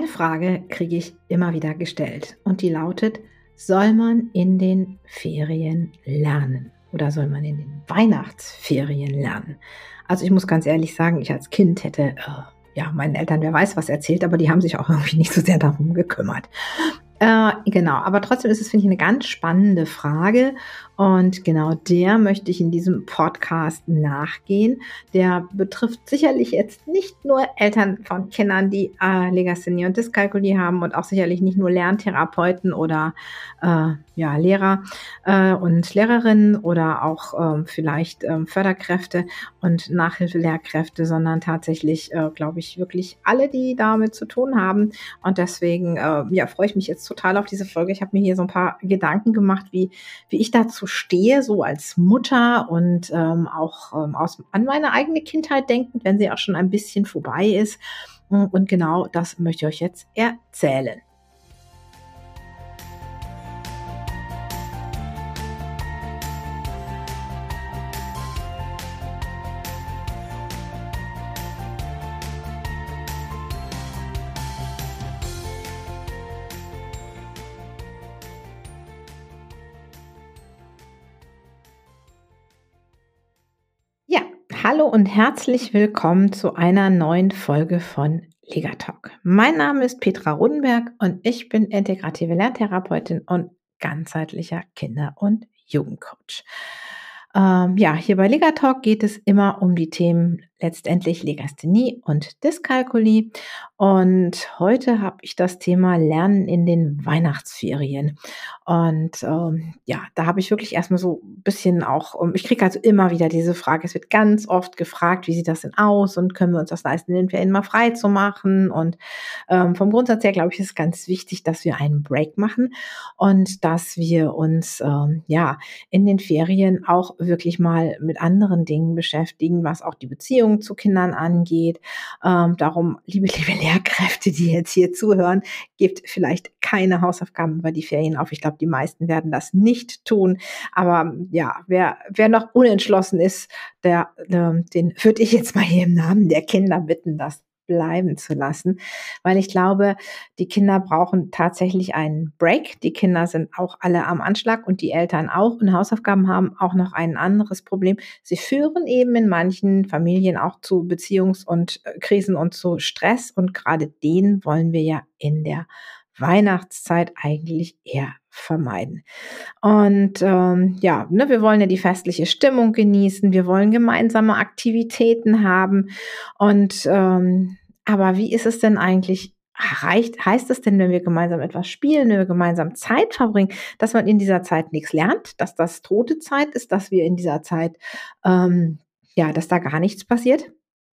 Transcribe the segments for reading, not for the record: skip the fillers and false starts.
Eine Frage kriege ich immer wieder gestellt und die lautet: Soll man in den Ferien lernen oder soll man in den Weihnachtsferien lernen? Also ich muss ganz ehrlich sagen, ich als Kind hätte ja meinen Eltern wer weiß was erzählt, aber die haben sich auch irgendwie nicht so sehr darum gekümmert. Genau, aber trotzdem ist es, finde ich, eine ganz spannende Frage und genau der möchte ich in diesem Podcast nachgehen. Der betrifft sicherlich jetzt nicht nur Eltern von Kindern, die Legasthenie und Dyskalkulie haben und auch sicherlich nicht nur Lerntherapeuten oder ja, Lehrer und Lehrerinnen oder auch vielleicht Förderkräfte und Nachhilfelehrkräfte, sondern tatsächlich, glaube ich, wirklich alle, die damit zu tun haben. Und deswegen ja, freue ich mich jetzt total auf diese Folge. Ich habe mir hier so ein paar Gedanken gemacht, wie ich dazu stehe, so als Mutter und auch an meine eigene Kindheit denkend, wenn sie auch schon ein bisschen vorbei ist. Und genau das möchte ich euch jetzt erzählen. Ja, hallo und herzlich willkommen zu einer neuen Folge von Legatalk. Mein Name ist Petra Rodenberg und ich bin integrative Lerntherapeutin und ganzheitlicher Kinder- und Jugendcoach. Ja, hier bei Legatalk geht es immer um die Themen letztendlich Legasthenie und Dyskalkulie. Und heute habe ich das Thema Lernen in den Weihnachtsferien. Und ja, da habe ich wirklich erstmal so ein bisschen auch, ich kriege also immer wieder diese Frage, es wird ganz oft gefragt, wie sieht das denn aus und können wir uns das leisten, in den Ferien mal frei zu machen? Und vom Grundsatz her, glaube ich, ist es ganz wichtig, dass wir einen Break machen und dass wir uns ja in den Ferien auch wirklich mal mit anderen Dingen beschäftigen, was auch die Beziehung zu Kindern angeht. Darum, liebe Lehrkräfte, die jetzt hier zuhören, gebt vielleicht keine Hausaufgaben über die Ferien auf. Ich glaube, die meisten werden das nicht tun. Aber ja, wer noch unentschlossen ist, den würde ich jetzt mal hier im Namen der Kinder bitten, das bleiben zu lassen, weil ich glaube, die Kinder brauchen tatsächlich einen Break. Die Kinder sind auch alle am Anschlag und die Eltern auch. Und Hausaufgaben haben auch noch ein anderes Problem. Sie führen eben in manchen Familien auch zu Beziehungs- und Krisen und zu Stress. Und gerade den wollen wir ja in der Weihnachtszeit eigentlich eher vermeiden. Und ja, ne, wir wollen ja die festliche Stimmung genießen, wir wollen gemeinsame Aktivitäten haben. Und aber wie ist es denn eigentlich? Heißt es denn, wenn wir gemeinsam etwas spielen, wenn wir gemeinsam Zeit verbringen, dass man in dieser Zeit nichts lernt, dass das tote Zeit ist, dass wir in dieser Zeit ja, dass da gar nichts passiert?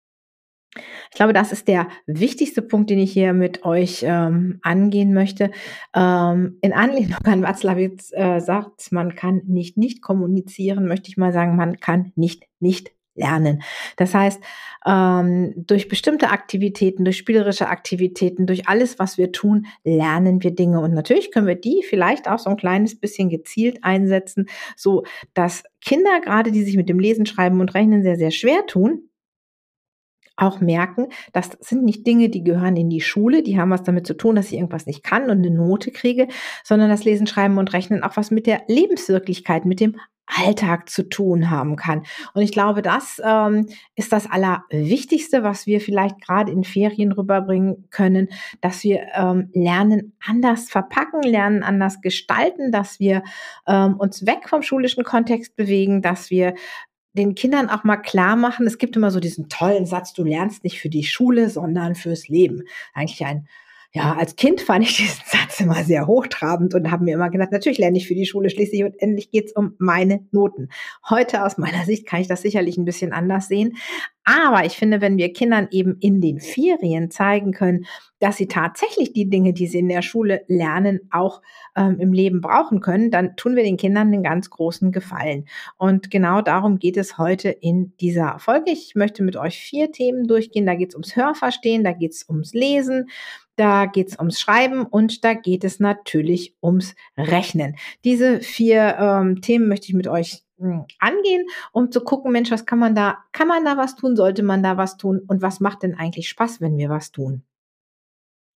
Ich glaube, das ist der wichtigste Punkt, den ich hier mit euch angehen möchte. In Anlehnung an Watzlawick sagt, man kann nicht kommunizieren, möchte ich mal sagen, man kann nicht lernen. Das heißt, durch bestimmte Aktivitäten, durch spielerische Aktivitäten, durch alles, was wir tun, lernen wir Dinge. Und natürlich können wir die vielleicht auch so ein kleines bisschen gezielt einsetzen, so dass Kinder, gerade die sich mit dem Lesen, Schreiben und Rechnen sehr, sehr schwer tun, auch merken, das sind nicht Dinge, die gehören in die Schule, die haben was damit zu tun, dass ich irgendwas nicht kann und eine Note kriege, sondern das Lesen, Schreiben und Rechnen auch was mit der Lebenswirklichkeit, mit dem Alltag zu tun haben kann. Und ich glaube, das ist das Allerwichtigste, was wir vielleicht gerade in Ferien rüberbringen können, dass wir Lernen anders verpacken, Lernen anders gestalten, dass wir uns weg vom schulischen Kontext bewegen, dass wir den Kindern auch mal klar machen, es gibt immer so diesen tollen Satz: „Du lernst nicht für die Schule, sondern fürs Leben." Eigentlich ein ja, als Kind fand ich diesen Satz immer sehr hochtrabend und habe mir immer gedacht: „Natürlich lerne ich für die Schule, schließlich und endlich geht's um meine Noten." Heute aus meiner Sicht kann ich das sicherlich ein bisschen anders sehen. Aber ich finde, wenn wir Kindern eben in den Ferien zeigen können, dass sie tatsächlich die Dinge, die sie in der Schule lernen, auch im Leben brauchen können, dann tun wir den Kindern einen ganz großen Gefallen. Und genau darum geht es heute in dieser Folge. Ich möchte mit euch 4 Themen durchgehen. Da geht es ums Hörverstehen, da geht es ums Lesen, da geht es ums Schreiben und da geht es natürlich ums Rechnen. Diese 4 Themen möchte ich mit euch angehen, um zu gucken, Mensch, was kann man da was tun? Sollte man da was tun? Und was macht denn eigentlich Spaß, wenn wir was tun?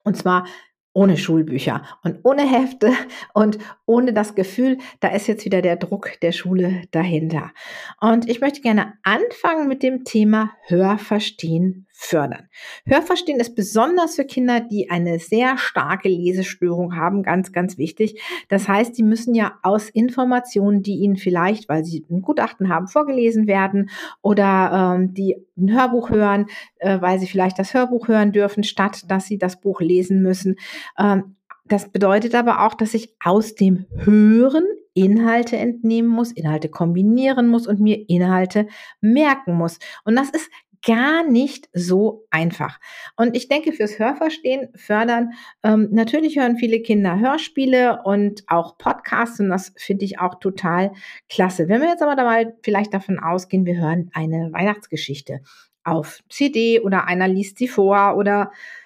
Und zwar ohne Schulbücher und ohne Hefte und ohne das Gefühl, da ist jetzt wieder der Druck der Schule dahinter. Und ich möchte gerne anfangen mit dem Thema Hörverstehen fördern. Hörverstehen ist besonders für Kinder, die eine sehr starke Lesestörung haben, ganz, ganz wichtig. Das heißt, die müssen ja aus Informationen, die ihnen vielleicht, weil sie ein Gutachten haben, vorgelesen werden oder die ein Hörbuch hören, weil sie vielleicht das Hörbuch hören dürfen, statt dass sie das Buch lesen müssen. Das bedeutet aber auch, dass ich aus dem Hören Inhalte entnehmen muss, Inhalte kombinieren muss und mir Inhalte merken muss. Und das ist gar nicht so einfach. Und ich denke, fürs Hörverstehen fördern, natürlich hören viele Kinder Hörspiele und auch Podcasts und das finde ich auch total klasse. Wenn wir jetzt aber da mal vielleicht davon ausgehen, wir hören eine Weihnachtsgeschichte auf CD oder einer liest sie vor oder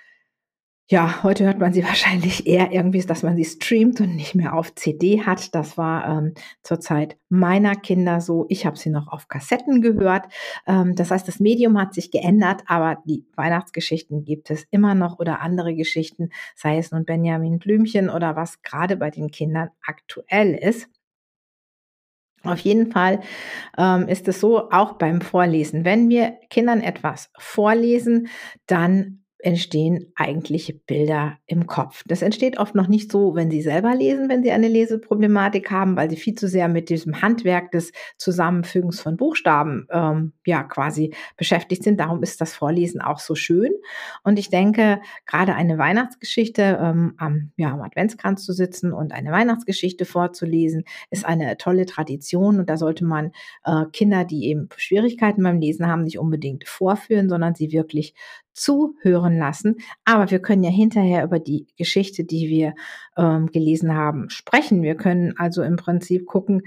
ja, heute hört man sie wahrscheinlich eher irgendwie, dass man sie streamt und nicht mehr auf CD hat. Das war zur Zeit meiner Kinder so. Ich habe sie noch auf Kassetten gehört. Das heißt, das Medium hat sich geändert, aber die Weihnachtsgeschichten gibt es immer noch oder andere Geschichten, sei es nun Benjamin Blümchen oder was gerade bei den Kindern aktuell ist. Auf jeden Fall ist es so, auch beim Vorlesen. Wenn wir Kindern etwas vorlesen, dann entstehen eigentliche Bilder im Kopf. Das entsteht oft noch nicht so, wenn sie selber lesen, wenn sie eine Leseproblematik haben, weil sie viel zu sehr mit diesem Handwerk des Zusammenfügens von Buchstaben ja quasi beschäftigt sind. Darum ist das Vorlesen auch so schön. Und ich denke, gerade eine Weihnachtsgeschichte am Adventskranz zu sitzen und eine Weihnachtsgeschichte vorzulesen, ist eine tolle Tradition und da sollte man Kinder, die eben Schwierigkeiten beim Lesen haben, nicht unbedingt vorführen, sondern sie wirklich zuhören lassen. Aber wir können ja hinterher über die Geschichte, die wir gelesen haben, sprechen. Wir können also im Prinzip gucken,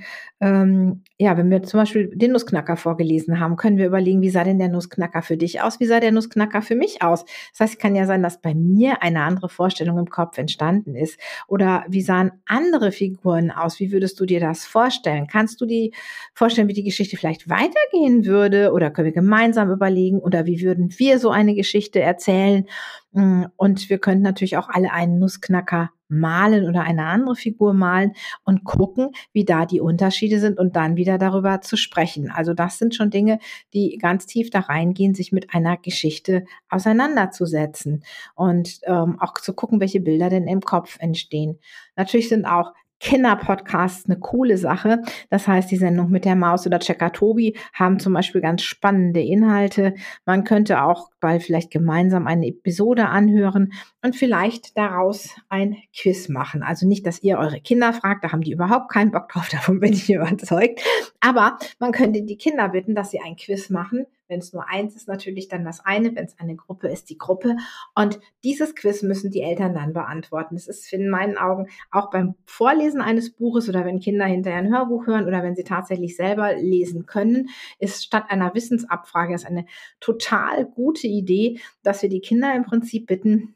ja, wenn wir zum Beispiel den Nussknacker vorgelesen haben, können wir überlegen, wie sah denn der Nussknacker für dich aus? Wie sah der Nussknacker für mich aus? Das heißt, es kann ja sein, dass bei mir eine andere Vorstellung im Kopf entstanden ist. Oder wie sahen andere Figuren aus? Wie würdest du dir das vorstellen? Kannst du dir vorstellen, wie die Geschichte vielleicht weitergehen würde? Oder können wir gemeinsam überlegen? Oder wie würden wir so eine Geschichte erzählen? Und wir könnten natürlich auch alle einen Nussknacker malen oder eine andere Figur malen und gucken, wie da die Unterschiede sind und dann wieder darüber zu sprechen. Also das sind schon Dinge, die ganz tief da reingehen, sich mit einer Geschichte auseinanderzusetzen und auch zu gucken, welche Bilder denn im Kopf entstehen. Natürlich sind auch Kinderpodcasts eine coole Sache. Das heißt, die Sendung mit der Maus oder Checker Tobi haben zum Beispiel ganz spannende Inhalte. Man könnte auch bald vielleicht gemeinsam eine Episode anhören und vielleicht daraus ein Quiz machen. Also nicht, dass ihr eure Kinder fragt, da haben die überhaupt keinen Bock drauf, davon bin ich überzeugt. Aber man könnte die Kinder bitten, dass sie ein Quiz machen. Wenn es nur eins ist, natürlich dann das eine. Wenn es eine Gruppe ist, die Gruppe. Und dieses Quiz müssen die Eltern dann beantworten. Das ist in meinen Augen auch beim Vorlesen eines Buches oder wenn Kinder hinterher ein Hörbuch hören oder wenn sie tatsächlich selber lesen können, ist statt einer Wissensabfrage das eine total gute Idee, dass wir die Kinder im Prinzip bitten,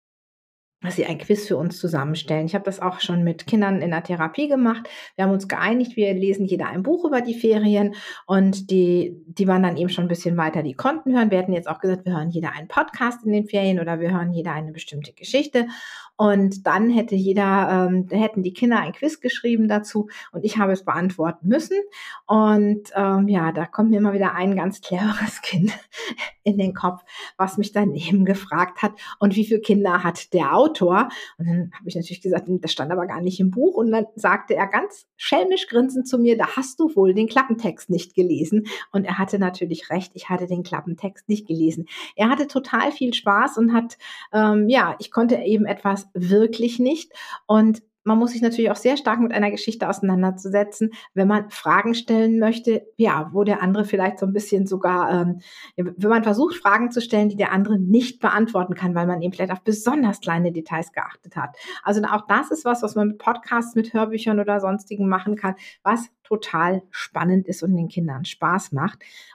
dass sie ein Quiz für uns zusammenstellen. Ich habe das auch schon mit Kindern in der Therapie gemacht. Wir haben uns geeinigt, wir lesen jeder ein Buch über die Ferien und die waren dann eben schon ein bisschen weiter, die konnten hören. Wir hätten jetzt auch gesagt, wir hören jeder einen Podcast in den Ferien oder wir hören jeder eine bestimmte Geschichte und dann hätten die Kinder ein Quiz geschrieben dazu und ich habe es beantworten müssen und ja, da kommt mir immer wieder ein ganz cleveres Kind in den Kopf, was mich dann eben gefragt hat, und wie viele Kinder hat der Autor? Und dann habe ich natürlich gesagt, das stand aber gar nicht im Buch. Und dann sagte er ganz schelmisch grinsend zu mir, da hast du wohl den Klappentext nicht gelesen. Und er hatte natürlich recht, ich hatte den Klappentext nicht gelesen. Er hatte total viel Spaß und ich konnte eben etwas wirklich nicht. Und man muss sich natürlich auch sehr stark mit einer Geschichte auseinanderzusetzen, wenn man Fragen stellen möchte, ja, wo der andere vielleicht so ein bisschen sogar, wenn man versucht, Fragen zu stellen, die der andere nicht beantworten kann, weil man eben vielleicht auf besonders kleine Details geachtet hat. Also auch das ist was man mit Podcasts, mit Hörbüchern oder sonstigen machen kann, was total spannend ist und den Kindern Spaß macht.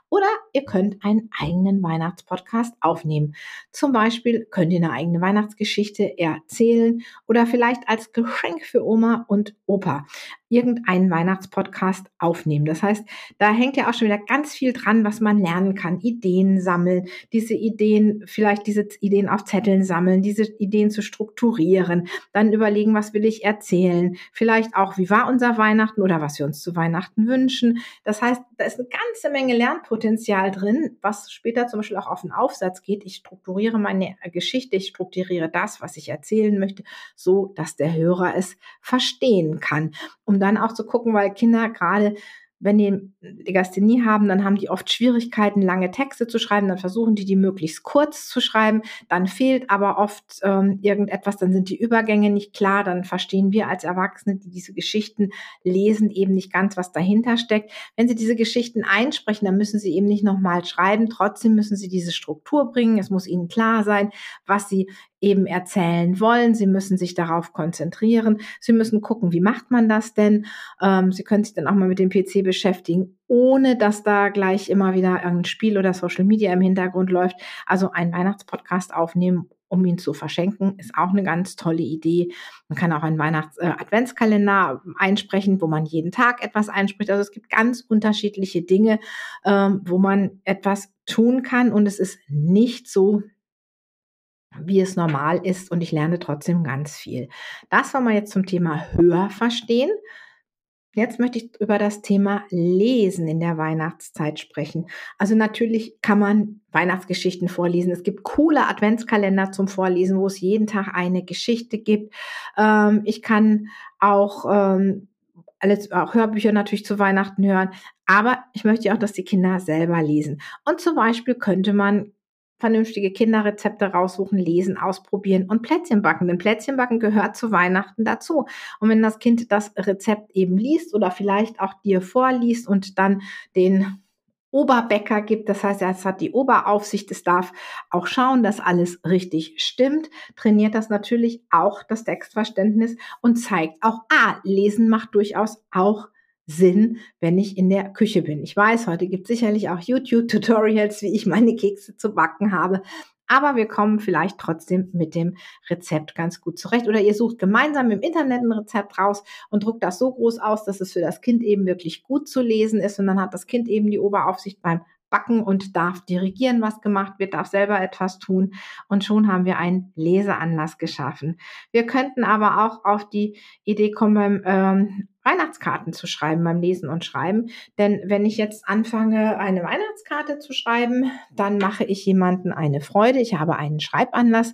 Oder ihr könnt einen eigenen Weihnachtspodcast aufnehmen. Zum Beispiel könnt ihr eine eigene Weihnachtsgeschichte erzählen oder vielleicht als Geschenk für Oma und Opa irgendeinen Weihnachtspodcast aufnehmen. Das heißt, da hängt ja auch schon wieder ganz viel dran, was man lernen kann. Ideen sammeln, vielleicht diese Ideen auf Zetteln sammeln, diese Ideen zu strukturieren, dann überlegen, was will ich erzählen, vielleicht auch, wie war unser Weihnachten oder was wir uns zu Weihnachten wünschen. Das heißt, da ist eine ganze Menge Lernpotenzial drin, was später zum Beispiel auch auf den Aufsatz geht. Ich strukturiere meine Geschichte, ich strukturiere das, was ich erzählen möchte, so dass der Hörer es verstehen kann. Um dann auch zu gucken, weil Kinder gerade, wenn die Legasthenie haben, dann haben die oft Schwierigkeiten, lange Texte zu schreiben. Dann versuchen die möglichst kurz zu schreiben. Dann fehlt aber oft irgendetwas. Dann sind die Übergänge nicht klar. Dann verstehen wir als Erwachsene, die diese Geschichten lesen, eben nicht ganz, was dahinter steckt. Wenn sie diese Geschichten einsprechen, dann müssen sie eben nicht nochmal schreiben. Trotzdem müssen sie diese Struktur bringen. Es muss ihnen klar sein, was sie eben erzählen wollen. Sie müssen sich darauf konzentrieren. Sie müssen gucken, wie macht man das denn? Sie können sich dann auch mal mit dem PC beschäftigen, ohne dass da gleich immer wieder irgendein Spiel oder Social Media im Hintergrund läuft. Also einen Weihnachtspodcast aufnehmen, um ihn zu verschenken, ist auch eine ganz tolle Idee. Man kann auch einen Weihnachts-Adventskalender einsprechen, wo man jeden Tag etwas einspricht. Also es gibt ganz unterschiedliche Dinge, wo man etwas tun kann, und es ist nicht so, wie es normal ist, und ich lerne trotzdem ganz viel. Das war mal jetzt zum Thema Hörverstehen. Jetzt möchte ich über das Thema Lesen in der Weihnachtszeit sprechen. Also natürlich kann man Weihnachtsgeschichten vorlesen. Es gibt coole Adventskalender zum Vorlesen, wo es jeden Tag eine Geschichte gibt. Ich kann auch Hörbücher natürlich zu Weihnachten hören. Aber ich möchte ja auch, dass die Kinder selber lesen. Und zum Beispiel könnte man vernünftige Kinderrezepte raussuchen, lesen, ausprobieren und Plätzchen backen. Denn Plätzchen backen gehört zu Weihnachten dazu. Und wenn das Kind das Rezept eben liest oder vielleicht auch dir vorliest und dann den Oberbäcker gibt, das heißt, es hat die Oberaufsicht, es darf auch schauen, dass alles richtig stimmt, trainiert das natürlich auch das Textverständnis und zeigt auch, Lesen macht durchaus auch Sinn, wenn ich in der Küche bin. Ich weiß, heute gibt es sicherlich auch YouTube-Tutorials, wie ich meine Kekse zu backen habe, aber wir kommen vielleicht trotzdem mit dem Rezept ganz gut zurecht. Oder ihr sucht gemeinsam im Internet ein Rezept raus und druckt das so groß aus, dass es für das Kind eben wirklich gut zu lesen ist. Und dann hat das Kind eben die Oberaufsicht beim Backen und darf dirigieren, was gemacht wird, darf selber etwas tun. Und schon haben wir einen Leseanlass geschaffen. Wir könnten aber auch auf die Idee kommen, beim Weihnachtskarten zu schreiben, beim Lesen und Schreiben. Denn wenn ich jetzt anfange, eine Weihnachtskarte zu schreiben, dann mache ich jemanden eine Freude. Ich habe einen Schreibanlass,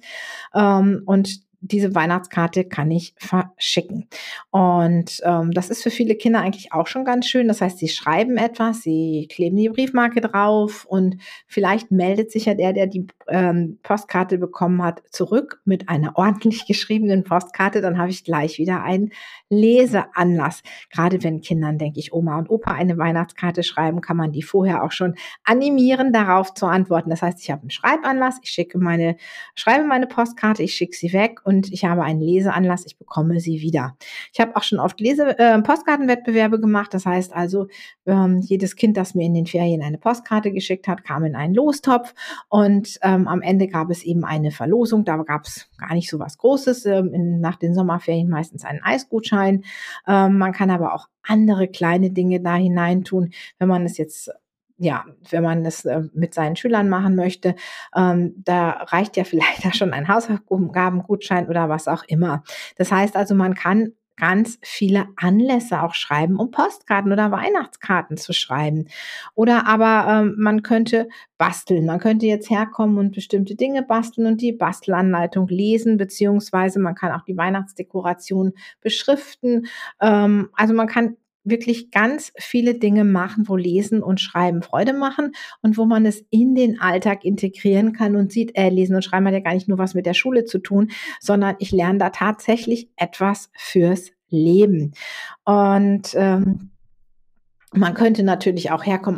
und diese Weihnachtskarte kann ich verschicken. Und das ist für viele Kinder eigentlich auch schon ganz schön. Das heißt, sie schreiben etwas, sie kleben die Briefmarke drauf und vielleicht meldet sich ja der die Postkarte bekommen hat, zurück mit einer ordentlich geschriebenen Postkarte. Dann habe ich gleich wieder einen Leseanlass. Gerade wenn Kindern, denke ich, Oma und Opa eine Weihnachtskarte schreiben, kann man die vorher auch schon animieren, darauf zu antworten. Das heißt, ich habe einen Schreibanlass, ich schreibe meine Postkarte, ich schicke sie weg und ich habe einen Leseanlass, ich bekomme sie wieder. Ich habe auch schon oft Postkartenwettbewerbe gemacht. Das heißt also, jedes Kind, das mir in den Ferien eine Postkarte geschickt hat, kam in einen Lostopf und am Ende gab es eben eine Verlosung. Da gab es gar nicht so was Großes. Nach den Sommerferien meistens einen Eisgutschein. Man kann aber auch andere kleine Dinge da hineintun, wenn man es jetzt wenn man das mit seinen Schülern machen möchte, da reicht ja vielleicht da schon ein Hausaufgabengutschein oder was auch immer. Das heißt also, man kann ganz viele Anlässe auch schreiben, um Postkarten oder Weihnachtskarten zu schreiben. Oder aber man könnte basteln. Man könnte jetzt herkommen und bestimmte Dinge basteln und die Bastelanleitung lesen, beziehungsweise man kann auch die Weihnachtsdekoration beschriften. Also man kann wirklich ganz viele Dinge machen, wo Lesen und Schreiben Freude machen und wo man es in den Alltag integrieren kann und sieht, Lesen und Schreiben hat ja gar nicht nur was mit der Schule zu tun, sondern ich lerne da tatsächlich etwas fürs Leben. Und Man könnte natürlich auch herkommen,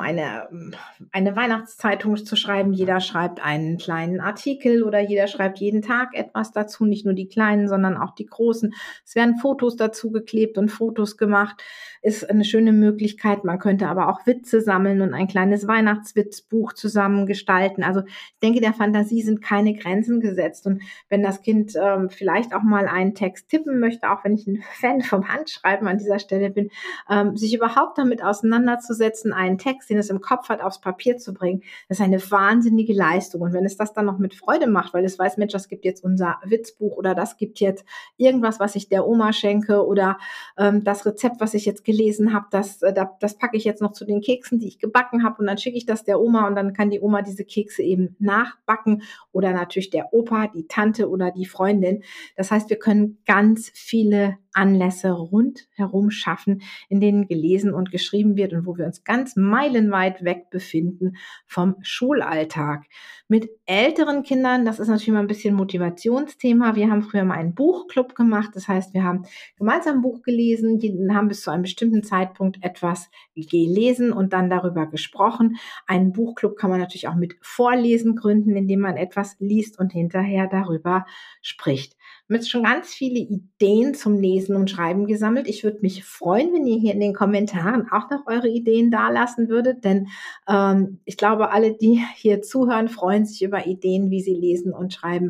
eine Weihnachtszeitung zu schreiben. Jeder schreibt einen kleinen Artikel oder jeder schreibt jeden Tag etwas dazu, nicht nur die kleinen, sondern auch die großen. Es werden Fotos dazu geklebt und Fotos gemacht. Ist eine schöne Möglichkeit. Man könnte aber auch Witze sammeln und ein kleines Weihnachtswitzbuch zusammen gestalten. Also ich denke, der Fantasie sind keine Grenzen gesetzt. Und wenn das Kind vielleicht auch mal einen Text tippen möchte, auch wenn ich ein Fan vom Handschreiben an dieser Stelle bin, sich überhaupt damit auseinanderzusetzen, einen Text, den es im Kopf hat, aufs Papier zu bringen, das ist eine wahnsinnige Leistung. Und wenn es das dann noch mit Freude macht, weil es weiß, Mensch, das gibt jetzt unser Witzbuch oder das gibt jetzt irgendwas, was ich der Oma schenke oder das Rezept, was ich jetzt gelesen habe, das packe ich jetzt noch zu den Keksen, die ich gebacken habe und dann schicke ich das der Oma und dann kann die Oma diese Kekse eben nachbacken oder natürlich der Opa, die Tante oder die Freundin. Das heißt, wir können ganz viele Anlässe rundherum schaffen, in denen gelesen und geschrieben wird und wo wir uns ganz meilenweit weg befinden vom Schulalltag. Mit älteren Kindern, das ist natürlich mal ein bisschen Motivationsthema. Wir haben früher mal einen Buchclub gemacht. Das heißt, wir haben gemeinsam ein Buch gelesen, haben bis zu einem bestimmten Zeitpunkt etwas gelesen und dann darüber gesprochen. Einen Buchclub kann man natürlich auch mit Vorlesen gründen, indem man etwas liest und hinterher darüber spricht. Wir haben jetzt schon ganz viele Ideen zum Lesen und Schreiben gesammelt. Ich würde mich freuen, wenn ihr hier in den Kommentaren auch noch eure Ideen dalassen würdet, denn ich glaube, alle, die hier zuhören, freuen sich über Ideen, wie sie lesen und schreiben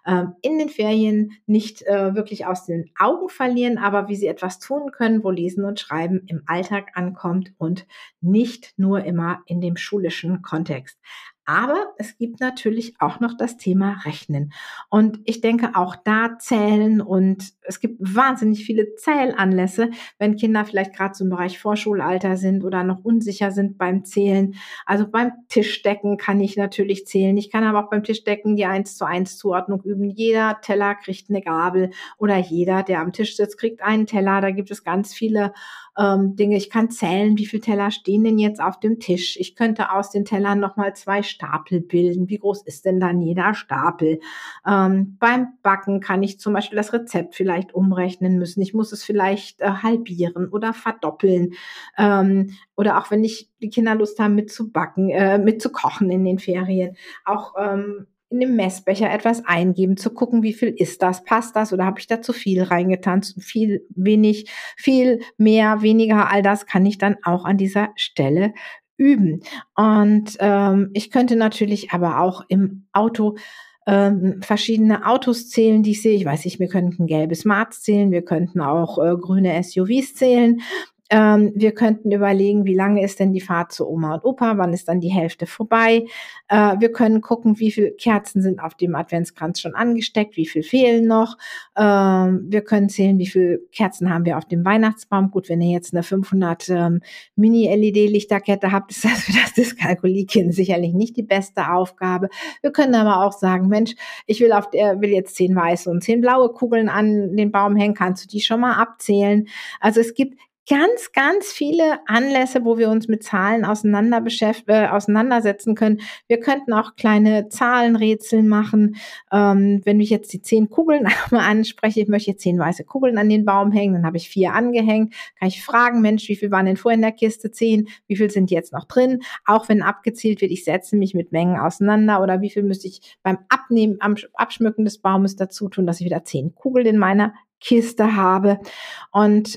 in den Ferien nicht wirklich aus den Augen verlieren, aber wie sie etwas tun können, wo Lesen und Schreiben im Alltag ankommt und nicht nur immer in dem schulischen Kontext. Aber es gibt natürlich auch noch das Thema Rechnen. Und ich denke auch da zählen und es gibt wahnsinnig viele Zählanlässe, wenn Kinder vielleicht gerade so im Bereich Vorschulalter sind oder noch unsicher sind beim Zählen. Also beim Tischdecken kann ich natürlich zählen. Ich kann aber auch beim Tischdecken die 1:1 Zuordnung üben. Jeder Teller kriegt eine Gabel oder jeder, der am Tisch sitzt, kriegt einen Teller. Da gibt es ganz viele Dinge. Ich kann zählen, wie viele Teller stehen denn jetzt auf dem Tisch. Ich könnte aus den Tellern nochmal 2 Stapel bilden. Wie groß ist denn dann jeder Stapel? Beim Backen kann ich zum Beispiel das Rezept vielleicht umrechnen müssen. Ich muss es vielleicht halbieren oder verdoppeln. Oder auch wenn die Kinder Lust haben mitzubacken, mitzukochen in den Ferien. Auch in dem Messbecher etwas eingeben, zu gucken, wie viel ist das, passt das oder habe ich da zu viel reingetan, zu viel, wenig, viel, mehr, weniger, all das kann ich dann auch an dieser Stelle üben. Und ich könnte natürlich aber auch im Auto verschiedene Autos zählen, die ich sehe. Ich weiß nicht, wir könnten gelbe Smarts zählen, wir könnten auch grüne SUVs zählen. Wir könnten überlegen, wie lange ist denn die Fahrt zu Oma und Opa, wann ist dann die Hälfte vorbei. Wir können gucken, wie viele Kerzen sind auf dem Adventskranz schon angesteckt, wie viel fehlen noch. Wir können zählen, wie viele Kerzen haben wir auf dem Weihnachtsbaum. Gut, wenn ihr jetzt eine 500 Mini-LED-Lichterkette habt, ist das für das Dyskalkulie-Kind sicherlich nicht die beste Aufgabe. Wir können aber auch sagen, Mensch, ich will jetzt 10 weiße und 10 blaue Kugeln an den Baum hängen. Kannst du die schon mal abzählen? Also es gibt ganz, ganz viele Anlässe, wo wir uns mit Zahlen auseinandersetzen können. Wir könnten auch kleine Zahlenrätsel machen. Wenn ich jetzt die 10 Kugeln einmal anspreche, ich möchte jetzt 10 weiße Kugeln an den Baum hängen, dann habe ich 4 angehängt, kann ich fragen, Mensch, wie viel waren denn vorher in der Kiste? 10, wie viel sind jetzt noch drin? Auch wenn abgezählt wird, ich setze mich mit Mengen auseinander oder wie viel müsste ich beim Abschmücken des Baumes dazu tun, dass ich wieder 10 Kugeln in meiner Kiste habe. Und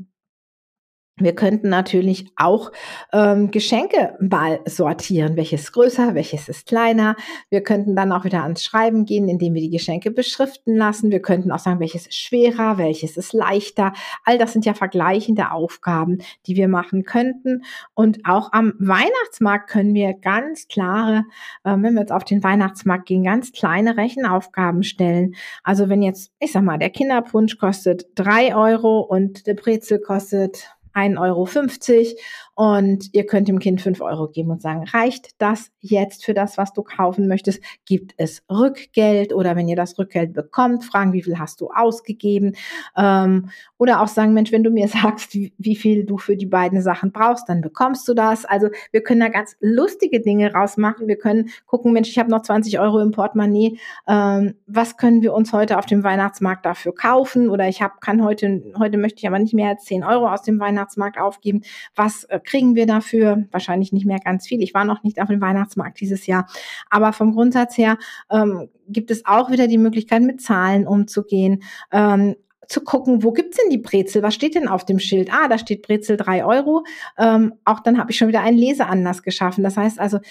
wir könnten natürlich auch Geschenke mal sortieren. Welches ist größer, welches ist kleiner. Wir könnten dann auch wieder ans Schreiben gehen, indem wir die Geschenke beschriften lassen. Wir könnten auch sagen, welches ist schwerer, welches ist leichter. All das sind ja vergleichende Aufgaben, die wir machen könnten. Und auch am Weihnachtsmarkt können wir ganz klare, wenn wir jetzt auf den Weihnachtsmarkt gehen, ganz kleine Rechenaufgaben stellen. Also wenn jetzt, ich sag mal, der Kinderpunsch kostet 3 Euro und der Brezel kostet 1,50 Euro und ihr könnt dem Kind 5 Euro geben und sagen, reicht das jetzt für das, was du kaufen möchtest? Gibt es Rückgeld oder wenn ihr das Rückgeld bekommt, fragen, wie viel hast du ausgegeben? Oder auch sagen, Mensch, wenn du mir sagst, wie viel du für die beiden Sachen brauchst, dann bekommst du das. Also wir können da ganz lustige Dinge rausmachen. Wir können gucken, Mensch, ich habe noch 20 Euro im Portemonnaie. Was können wir uns heute auf dem Weihnachtsmarkt dafür kaufen? Oder heute möchte ich aber nicht mehr als 10 Euro aus dem Weihnachtsmarkt aufgeben. Was kriegen wir dafür? Wahrscheinlich nicht mehr ganz viel. Ich war noch nicht auf dem Weihnachtsmarkt dieses Jahr. Aber vom Grundsatz her gibt es auch wieder die Möglichkeit, mit Zahlen umzugehen. Zu gucken, wo gibt's denn die Brezel? Was steht denn auf dem Schild? Da steht Brezel 3 Euro. Auch dann habe ich schon wieder einen Leseanlass geschaffen. Das heißt also,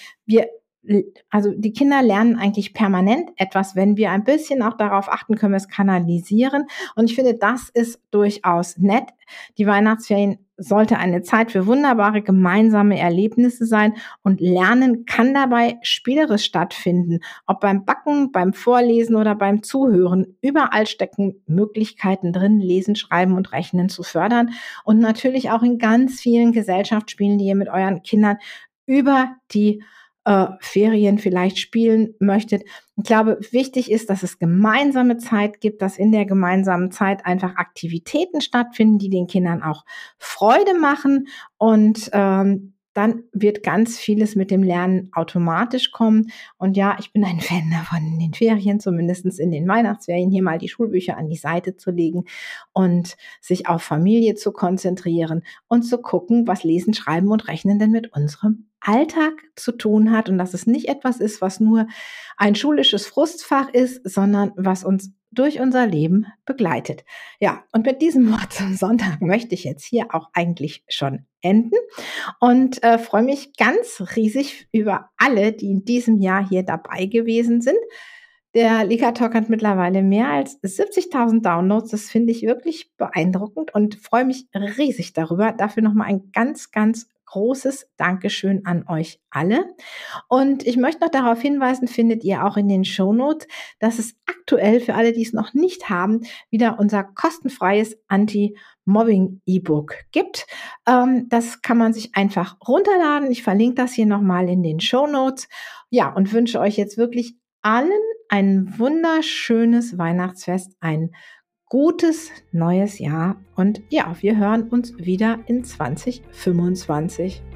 die Kinder lernen eigentlich permanent etwas. Wenn wir ein bisschen auch darauf achten, können wir es kanalisieren. Und ich finde, das ist durchaus nett. Die Weihnachtsferien sollte eine Zeit für wunderbare gemeinsame Erlebnisse sein, und Lernen kann dabei spielerisch stattfinden. Ob beim Backen, beim Vorlesen oder beim Zuhören. Überall stecken Möglichkeiten drin, Lesen, Schreiben und Rechnen zu fördern. Und natürlich auch in ganz vielen Gesellschaftsspielen, die ihr mit euren Kindern über die Ferien vielleicht spielen möchtet. Ich glaube, wichtig ist, dass es gemeinsame Zeit gibt, dass in der gemeinsamen Zeit einfach Aktivitäten stattfinden, die den Kindern auch Freude machen, und dann wird ganz vieles mit dem Lernen automatisch kommen. Und ja, ich bin ein Fan davon, in den Ferien, zumindest in den Weihnachtsferien, hier mal die Schulbücher an die Seite zu legen und sich auf Familie zu konzentrieren und zu gucken, was Lesen, Schreiben und Rechnen denn mit unserem Alltag zu tun hat, und dass es nicht etwas ist, was nur ein schulisches Frustfach ist, sondern was uns durch unser Leben begleitet. Ja, und mit diesem Wort zum Sonntag möchte ich jetzt hier auch eigentlich schon enden und freue mich ganz riesig über alle, die in diesem Jahr hier dabei gewesen sind. Der Liga-Talk hat mittlerweile mehr als 70.000 Downloads. Das finde ich wirklich beeindruckend und freue mich riesig darüber. Dafür nochmal ein ganz, ganz großes Dankeschön an euch alle. Und ich möchte noch darauf hinweisen, findet ihr auch in den Shownotes, dass es aktuell für alle, die es noch nicht haben, wieder unser kostenfreies Anti-Mobbing-E-Book gibt. Das kann man sich einfach runterladen. Ich verlinke das hier nochmal in den Shownotes. Ja, und wünsche euch jetzt wirklich allen ein wunderschönes Weihnachtsfest, ein gutes neues Jahr, und ja, wir hören uns wieder in 2025.